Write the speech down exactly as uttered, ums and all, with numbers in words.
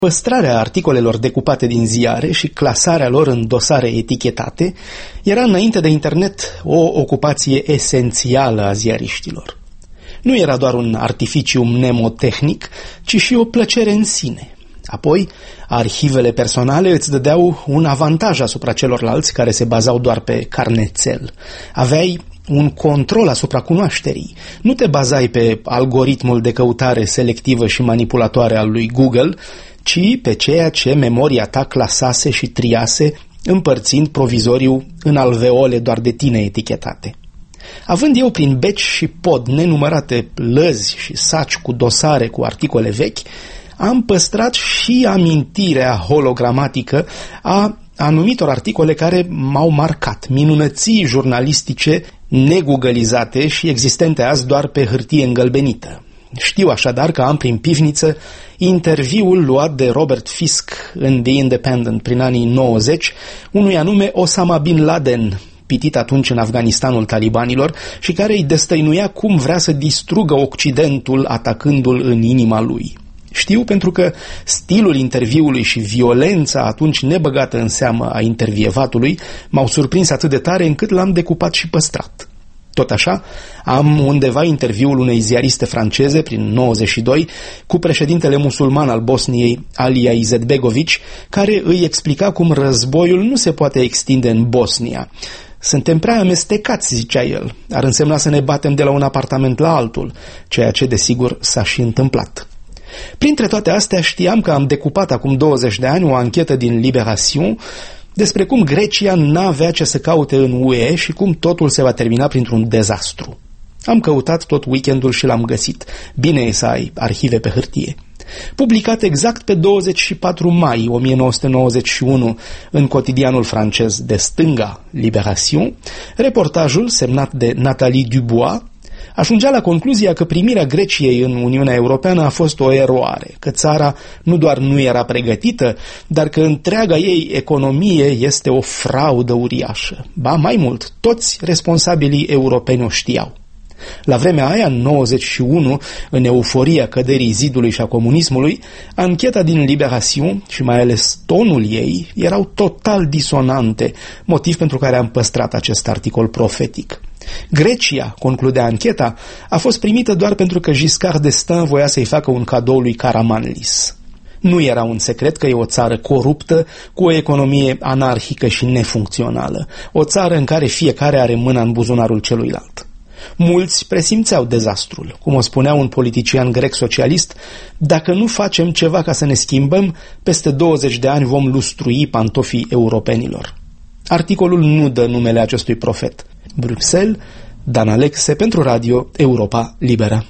Păstrarea articolelor decupate din ziare și clasarea lor în dosare etichetate era înainte de internet o ocupație esențială a ziariștilor. Nu era doar un artificiu mnemotehnic, ci și o plăcere în sine. Apoi, arhivele personale îți dădeau un avantaj asupra celorlalți care se bazau doar pe carnețel. Aveai un control asupra cunoașterii. Nu te bazai pe algoritmul de căutare selectivă și manipulatoare al lui Google, ci pe ceea ce memoria ta clasase și triase, împărțind provizoriu în alveole doar de tine etichetate. Având eu prin beci și pod nenumărate lăzi și saci cu dosare cu articole vechi, am păstrat și amintirea hologramatică a anumitor articole care m-au marcat, minunății jurnalistice negugălizate și existente azi doar pe hârtie îngălbenită. Știu așadar că am prin pivniță interviul luat de Robert Fisk în The Independent prin anii nouăzeci, unui anume Osama Bin Laden, pitit atunci în Afganistanul talibanilor și care îi destăinuia cum vrea să distrugă Occidentul atacându-l în inima lui. Știu pentru că stilul interviului și violența atunci nebăgată în seamă a intervievatului m-au surprins atât de tare încât l-am decupat și păstrat. Tot așa, am undeva interviul unei ziariste franceze prin nouăzeci și doi cu președintele musulman al Bosniei, Alija Izetbegović, care îi explica cum războiul nu se poate extinde în Bosnia. Suntem prea amestecați, zicea el. Ar însemna să ne batem de la un apartament la altul, ceea ce desigur s-a și întâmplat. Printre toate astea știam că am decupat acum douăzeci de ani o anchetă din Libération despre cum Grecia n-avea ce să caute în U E și cum totul se va termina printr-un dezastru. Am căutat tot weekendul și l-am găsit. Bine e să ai arhive pe hârtie. Publicat exact pe douăzeci și patru mai o mie nouă sute nouăzeci și unu în cotidianul francez de stânga Libération, reportajul semnat de Nathalie Dubois ajungea la concluzia că primirea Greciei în Uniunea Europeană a fost o eroare, că țara nu doar nu era pregătită, dar că întreaga ei economie este o fraudă uriașă. Ba, mai mult, toți responsabilii europeni o știau. La vremea aia, în nouăzeci și unu, în euforia căderii zidului și a comunismului, ancheta din Libération și mai ales tonul ei erau total disonante, motiv pentru care am păstrat acest articol profetic. Grecia, concludea ancheta, a fost primită doar pentru că Giscard d'Estaing voia să-i facă un cadou lui Karamanlis. Nu era un secret că e o țară coruptă, cu o economie anarhică și nefuncțională, o țară în care fiecare are mâna în buzunarul celuilalt. Mulți presimțeau dezastrul, cum o spunea un politician grec socialist: dacă nu facem ceva ca să ne schimbăm, peste douăzeci de ani vom lustrui pantofii europenilor. Articolul nu dă numele acestui profet. Bruxelles, Dan Alexe pentru Radio Europa Liberă.